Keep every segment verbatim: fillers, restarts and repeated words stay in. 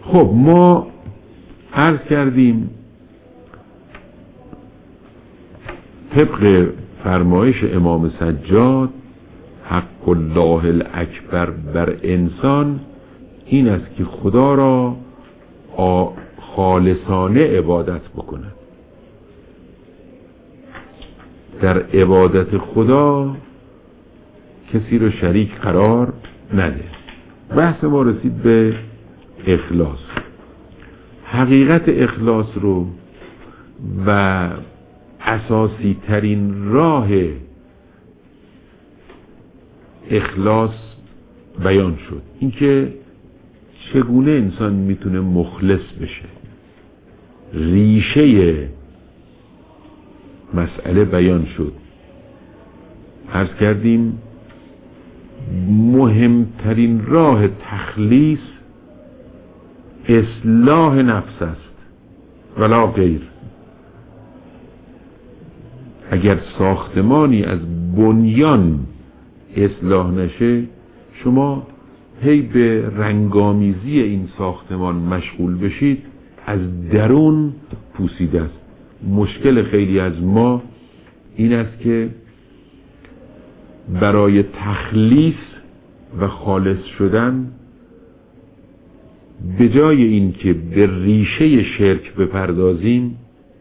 خب ما عرض کردیم طبق فرمایش امام سجاد حق الله الاکبر بر انسان این است که خدا را خالصانه عبادت بکند. در عبادت خدا کسی رو شریک قرار نده. بحث ما رسید به اخلاص. حقیقت اخلاص رو و اساسی ترین راه اخلاص بیان شد، اینکه چگونه انسان میتونه مخلص بشه. ریشه مسئله بیان شد. عرض کردیم مهمترین راه تخلیص اصلاح نفس است ولا غیر. اگر ساختمانی از بنیان اصلاح نشه، شما هی به رنگامیزی این ساختمان مشغول بشید، از درون پوسیده است. مشکل خیلی از ما این است که برای تخلیص و خالص شدن به جای این که به ریشه شرک بپردازیم،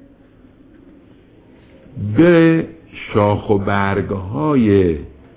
به شاخ و برگهای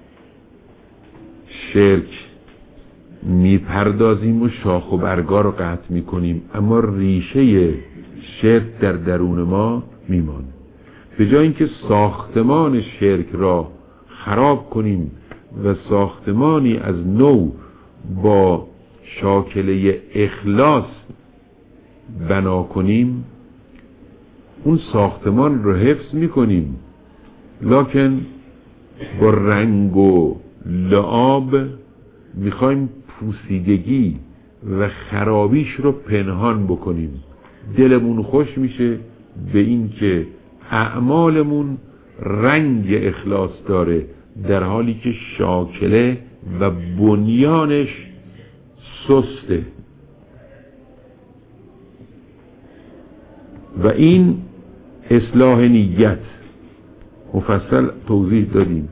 شرک میپردازیم و شاخ و برگا رو قطع میکنیم، اما ریشه شرک در درون ما میمان. به جای اینکه ساختمان شرک را خراب کنیم و ساختمانی از نو با شاکله اخلاص بنا کنیم، اون ساختمان رو حفظ میکنیم، لکن با رنگ و لعاب میخوایم پوسیدگی و خرابیش رو پنهان بکنیم. دلمون خوش میشه به این که اعمالمون رنگ اخلاص داره، در حالی که شاکله و بنیانش سسته. و این اصلاح نیت مفصل توضیح دادیم.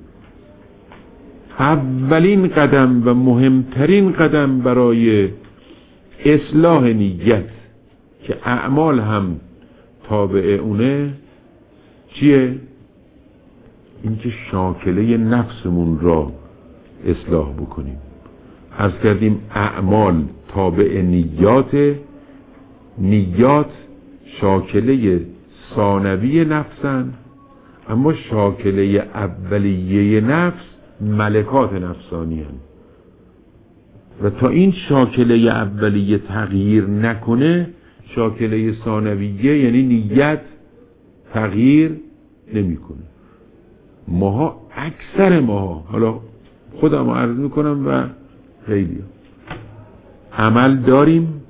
اولین قدم و مهمترین قدم برای اصلاح نیت که اعمال هم تابع اونه چیه؟ اینکه شاکله نفسمون را اصلاح بکنیم. عرض کردیم اعمال تابع نیات، نیات شاکله ثانوی نفسن، اما شاکله اولیه نفس ملکات نفسانی هن. و تا این شاکله اولیه تغییر نکنه، شاکله ثانویه یعنی نیت تغییر نمیکنه. ماها اکثر ماها، حالا خودم عرض میکنم و خیلی عمل داریم،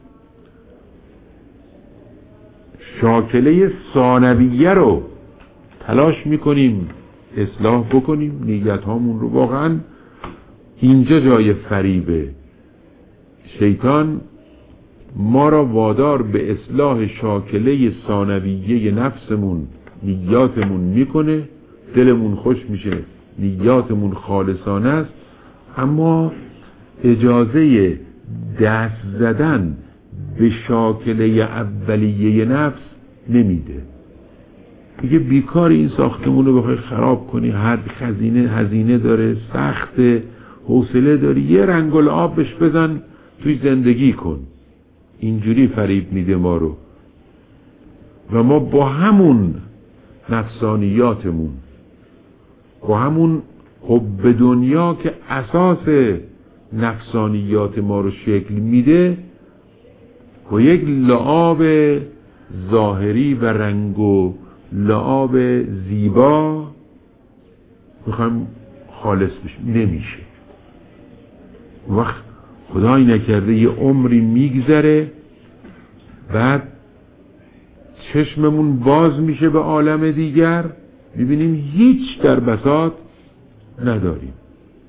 شاکله ثانویه رو تلاش میکنیم اصلاح بکنیم. نیت هامون رو واقعا اینجا جای فریبه. شیطان ما را وادار به اصلاح شاکله ثانویه نفسمون، نیاتمون میکنه، دلمون خوش میشه، نیاتمون خالصانه است، اما اجازه دست زدن به شاکله اولیه نفس نمیده. میگه بیکار این ساختمون رو بخوای خراب کنی، هر خزینه هزینه داره، سخت، حوصله داری، یه رنگ العاب بهش بزن توی زندگی کن. اینجوری فریب میده ما رو. و ما با همون نفسانیاتمون، با همون حب دنیا که اساس نفسانیات ما رو شکل میده، با یک لعاب ظاهری و رنگ و لعاب زیبا میخوایم خالص بشیم، نمیشه. وقت خدایی نکرده یه عمری میگذره، بعد چشممون باز میشه به عالم دیگر، میبینیم هیچ در بساط نداریم.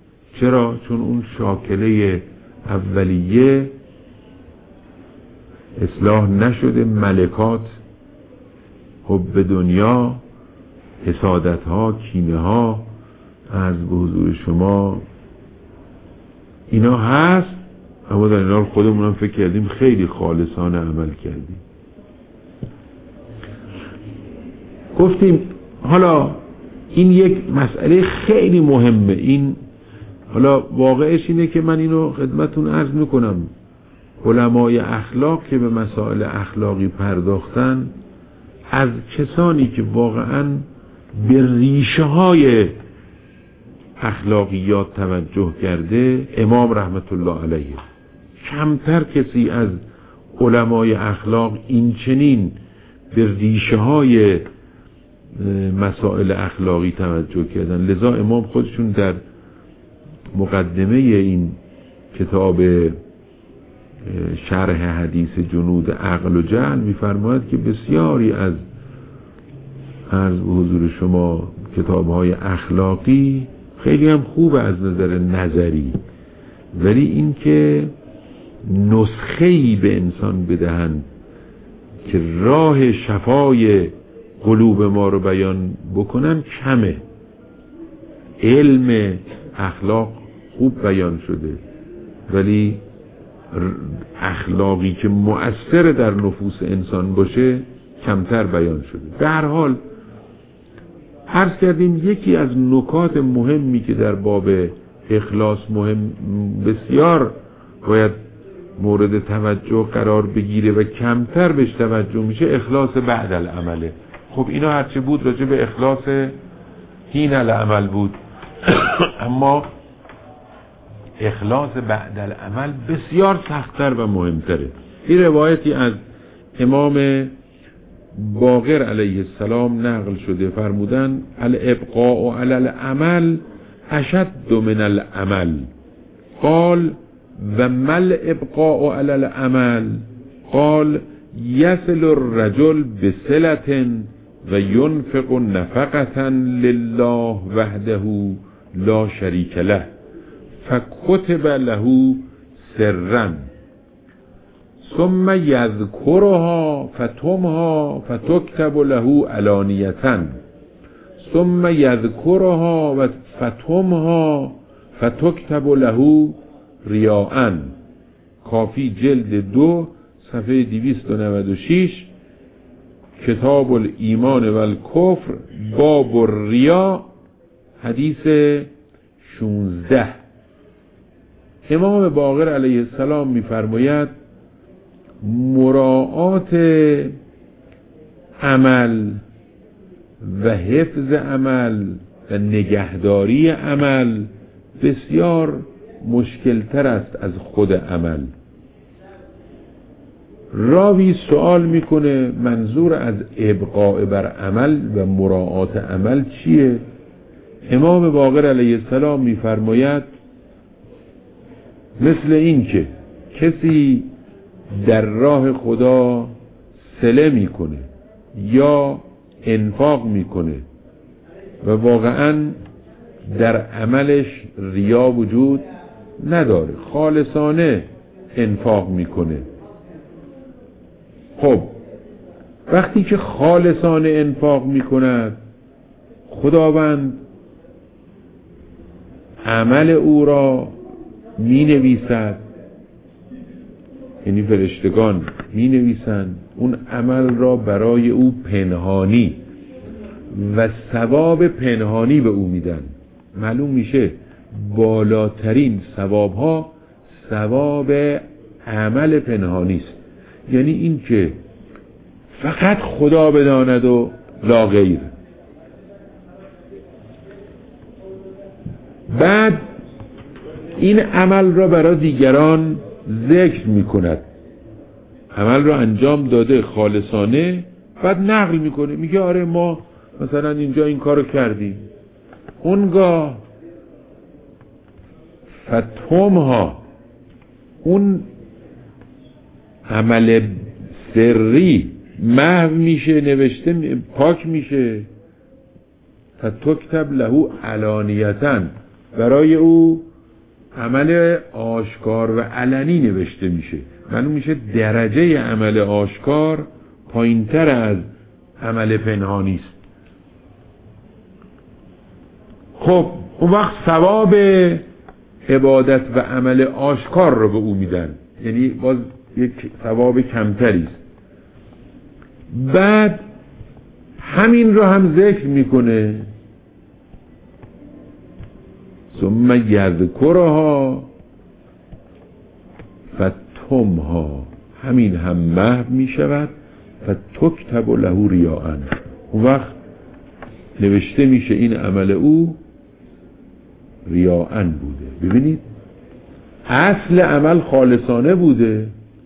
چرا؟ چون اون شاکله اولیه اصلاح نشده، ملکات، حب دنیا، حسادت ها، کینه ها از به حضور شما اینا هست، اما در این حال خودمون هم فکر کردیم خیلی خالصانه عمل کردیم. گفتیم حالا این یک مسئله خیلی مهمه. این حالا واقعش اینه که من اینو خدمتون عرض میکنم، علمای اخلاق که به مسائل اخلاقی پرداختن، از کسانی که واقعا به ریشه های اخلاقیات توجه کرده امام رحمت الله علیه. کمتر کسی از علمای اخلاق این چنین به ریشه های مسائل اخلاقی توجه کردن. لذا امام خودشون در مقدمه این کتاب شرح حدیث جنود عقل و جهل میفرماید که بسیاری از عرض به حضور شما کتاب‌های اخلاقی خیلی هم خوبه از نظر نظری، ولی این که نسخه‌ای به انسان بدهند که راه شفای قلوب ما رو بیان بکنن کمه. علم اخلاق خوب بیان شده، ولی اخلاقی که مؤثر در نفوس انسان باشه کمتر بیان شده. به هر حال عرض کردیم یکی از نکات مهمی که در باب اخلاص مهم بسیار باید مورد توجه قرار بگیره و کمتر بهش توجه میشه، اخلاص بعد العمله. خب اینا هرچه بود راجع به اخلاص حین العمل بود اما اخلاص بعد العمل بسیار سخت‌تر و مهمتره. این روایتی از امام باقر علیه السلام نقل شده، فرمودن الابقاء علی العمل اشد من العمل. قال و ما الابقاء علی العمل؟ قال یصل الرجل بصلة و ینفق نفقة لله وحده لا شریک له فکتب له سرا ثم یذکرها فتمها فتکتب له علانیة ثم یذکرها و فتمها فتکتب له ریاء. کافی جلد دو صفحه دویست و نود و شش، کتاب الایمان و الکفر، باب الریا، حدیث شانزده. امام باقر علیه السلام می‌فرماید مراعات عمل و حفظ عمل و نگهداری عمل بسیار مشکلتر است از خود عمل. راوی سوال میکنه منظور از ابقاء بر عمل و مراعات عمل چیه؟ امام باقر علیه السلام میفرماید مثل این که کسی در راه خدا صله میکنه یا انفاق میکنه و واقعا در عملش ریا وجود نداره، خالصانه انفاق میکنه. خب وقتی که خالصانه انفاق میکند، خداوند عمل او را می نویسد، یعنی فرشتگان می نویسند اون عمل را برای او پنهانی و ثواب پنهانی به او میدن. معلوم میشه بالاترین ثواب ها ثواب عمل پنهانی است، یعنی این که فقط خدا بداند و لا غیر. بعد این عمل را برای دیگران ذکر میکند، عمل را انجام داده خالصانه، بعد نقل میکنه، میگه آره ما مثلا اینجا این کارو کردیم. اونگاه فتومها، اون عمل سری محو میشه، نوشته پاک میشه. فتکتب له علانیتاً، برای او عمل آشکار و علنی نوشته میشه. معلوم میشه درجه عمل آشکار پایینتر از عمل پنهانی است. خب اون وقت ثواب عبادت و عمل آشکار رو به او میدن، یعنی باز یک ثواب کمتری است. بعد همین رو هم ذکر میکنه، ثم یذکرها فتمها، همین هم محو میشود فتکتب له ریاء، اون وقت نوشته میشه این عمل او ریاء بوده. ببینید اصل عمل خالصانه بوده،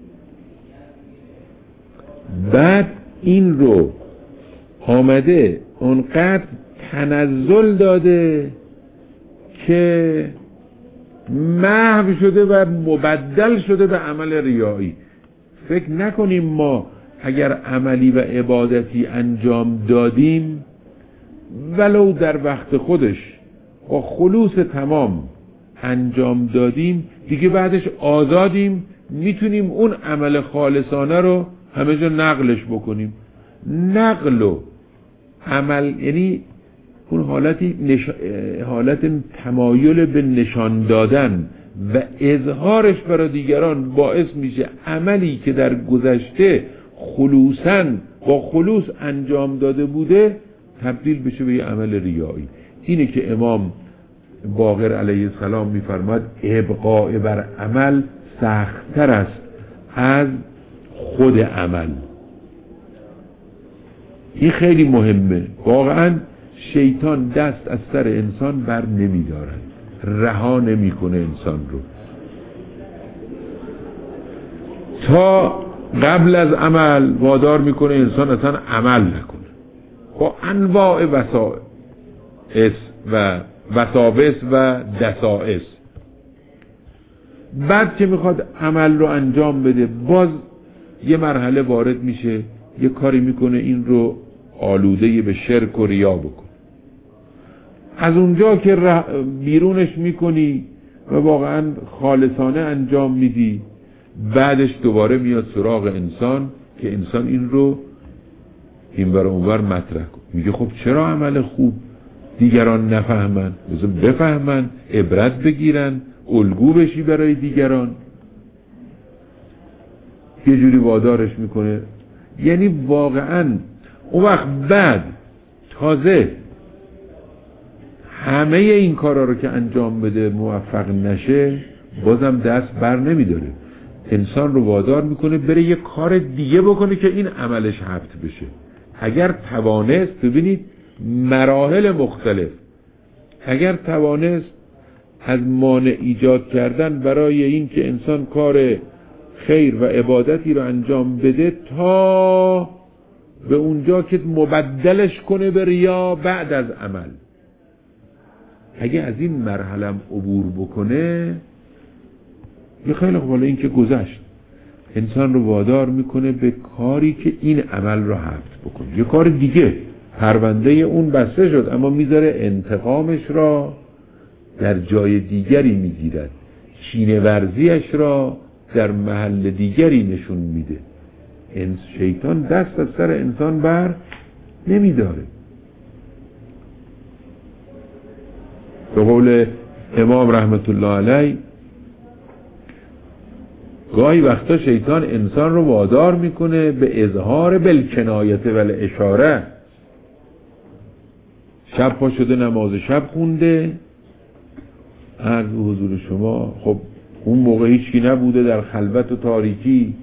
بعد این رو آمده اونقدر تنزل داده که محو شده و مبدل شده به عمل ریایی. فکر نکنیم ما اگر عملی و عبادتی انجام دادیم ولو در وقت خودش با خلوص تمام انجام دادیم دیگه بعدش آزادیم، میتونیم اون عمل خالصانه رو همه جا نقلش بکنیم. نقل و عمل یعنی اون حالتی نش... حالت تمایل به نشان دادن و اظهارش برای دیگران باعث میشه عملی که در گذشته خلوصاً با خلوص انجام داده بوده تبدیل بشه به یه عمل ریایی. اینه که امام باقر علیه السلام میفرماد ابقاء بر عمل سخت‌تر است از خود عمل. این خیلی مهمه. واقعا شیطان دست از سر انسان بر نمیدارد، رها نمیکنه انسان رو تا قبل از عمل وادار میکنه انسان اصلا عمل نکنه با انواع وسائس و وساوس و دسائس. بعد که میخواد عمل رو انجام بده باز یه مرحله وارد میشه، یه کاری میکنه این رو آلوده به شرک و ریا بکن. از اونجا که بیرونش میکنی و واقعا خالصانه انجام میدی بعدش دوباره میاد سراغ انسان که انسان این رو این بر اونور مطرح کن. میگه خب چرا عمل خوب دیگران نفهمن؟ بذار بفهمن، عبرت بگیرن، الگو بشی برای دیگران. یه جوری وادارش میکنه. یعنی واقعا اون وقت بعد تازه همه این کارا رو که انجام بده موفق نشه بازم دست بر نمیداره، انسان رو وادار میکنه بره یه کار دیگه بکنه که این عملش حفظ بشه. اگر توانست، ببینید مراحل مختلف، اگر توانست از مانع ایجاد کردن برای این که انسان کار خیر و عبادتی رو انجام بده تا به اونجا که مبدلش کنه به ریا بعد از عمل، اگه از این مرحله عبور بکنه یه خیلی خوب. حالا این که گذشت انسان رو وادار میکنه به کاری که این عمل رو حفظ بکنه، یه کار دیگه، پرونده اون بسته شد اما میذاره انتقامش را در جای دیگری میگیرد، کینه ورزیش را در محل دیگری نشون میده. شیطان دست از سر انسان بر نمیداره. به قول امام رحمت الله علیه گاهی وقتا شیطان انسان رو وادار میکنه به اظهار بالکنایت و الاشاره. شب پا شده نماز شب خونده، عرض حضور شما خب اون موقع هیچکی نبوده، در خلوت و تاریکی،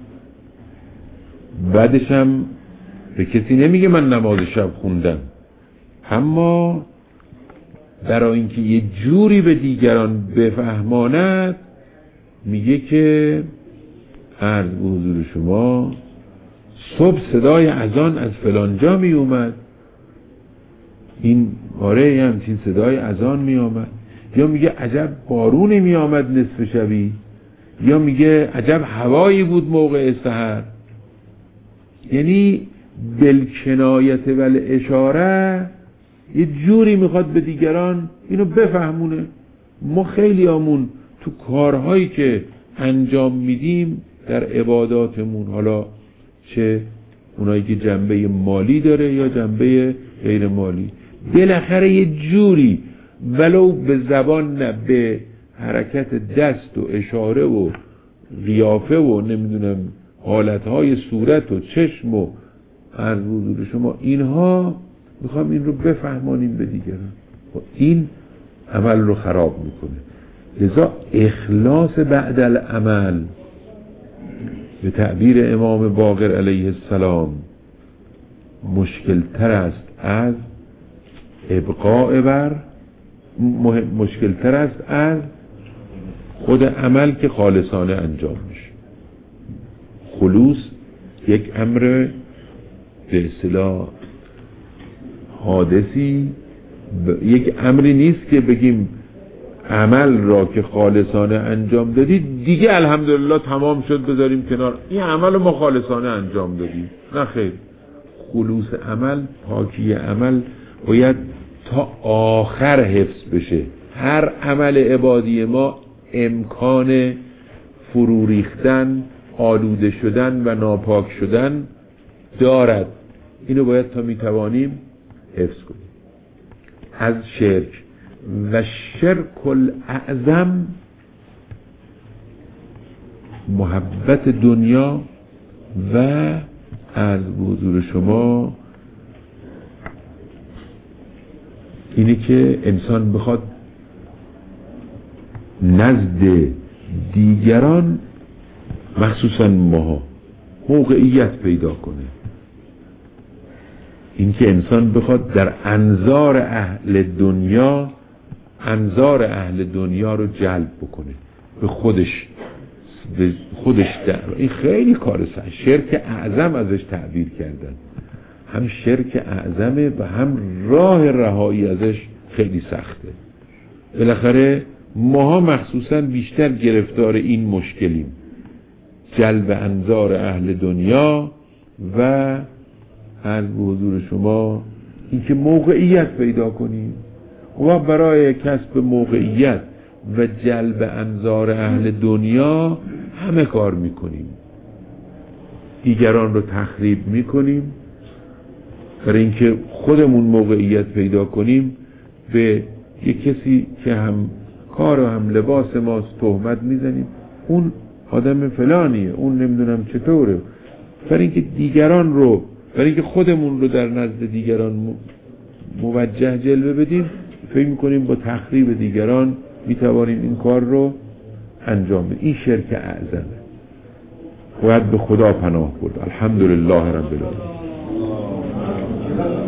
بعدش هم به کسی نمیگه من نماز شب خوندم، اما برای اینکه یه جوری به دیگران بفهماند میگه که عرض به حضور شما صبح صدای اذان از فلانجا می اومد، این آره همچین صدای اذان می آمد، یا میگه عجب بارونی می آمد نصف شبی، یا میگه عجب هوایی بود موقع سحر. یعنی بالکنایت و الاشاره یه جوری میخواد به دیگران اینو بفهمونه. ما خیلی همون تو کارهایی که انجام میدیم در عباداتمون، حالا چه اونایی که جنبه مالی داره یا جنبه غیر مالی، بالاخره یه جوری ولو به زبان نه، به حرکت دست و اشاره و قیافه و نمیدونم حالتهای صورت و چشم و از حضور شما، اینها میخوام این رو بفهمانیم به دیگران، این عمل رو خراب میکنه. لذا اخلاص بعد العمل به تعبیر امام باقر علیه السلام مشکل تر است از ابقاء بر مشکل تر است از خود عمل که خالصانه انجام میشه. خلوص یک امر به اصطلاح حادثی، یک امری نیست که بگیم عمل را که خالصانه انجام دادید دیگه الحمدلله تمام شد بذاریم کنار، این عمل رو ما خالصانه انجام دادیم. نه خیر، خلوص عمل، پاکی عمل باید تا آخر حفظ بشه. هر عمل عبادی ما امکان فرو ریختن، آلوده شدن و ناپاک شدن دارد. اینو باید تا میتوانیم حفظ کنیم. از شرک و شرک الاعظم محبت دنیا و از حضور شما اینه که انسان بخواد نزد دیگران مخصوصا ماها موقعیت پیدا کنه، این که انسان بخواد در انظار اهل دنیا انظار اهل دنیا رو جلب بکنه به خودش به خودش در. این خیلی کار سخت، شرک اعظم ازش تعبیر کردن، هم شرک اعظمه و هم راه رهایی ازش خیلی سخته. بالاخره ماها مخصوصا بیشتر گرفتار این مشکلیم، جلب انظار اهل دنیا و از حضور شما اینکه موقعیت پیدا کنیم و برای کسب موقعیت و جلب انظار اهل دنیا همه کار میکنیم، دیگران رو تخریب میکنیم. برای اینکه خودمون موقعیت پیدا کنیم به یک کسی که هم کار و هم لباس ماست تهمت میزنیم، اون آدم فلانیه، اون نمیدونم چطوره. برای اینکه دیگران رو برای اینکه خودمون رو در نزد دیگران موجه جلوه بدیم، فکر میکنیم با تخریب دیگران میتوانیم این کار رو انجام بدیم. این شرک اعظمه، باید به خدا پناه برد. الحمدلله رب العالمین.